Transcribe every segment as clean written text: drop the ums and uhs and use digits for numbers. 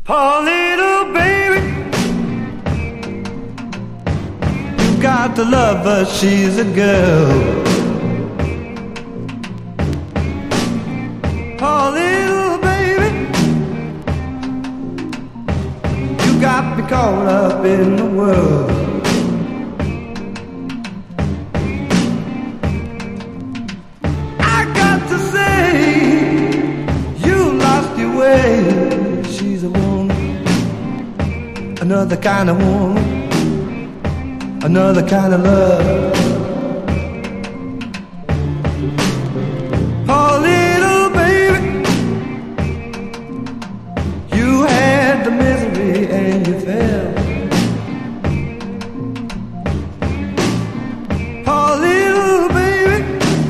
Oh, little baby, you got to love her, she's a girl. Oh, little baby, you got me caught up in the world. I got to say, you lost your way. She's a woman, another kind of woman, another kind of love. Oh, little baby, you had the misery and you fell. Oh, little baby,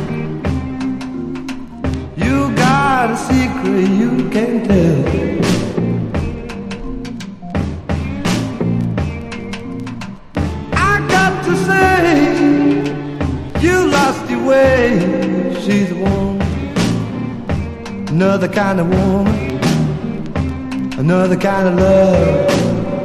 you got a secret you can't tell. She's a woman, another kind of woman, another kind of love.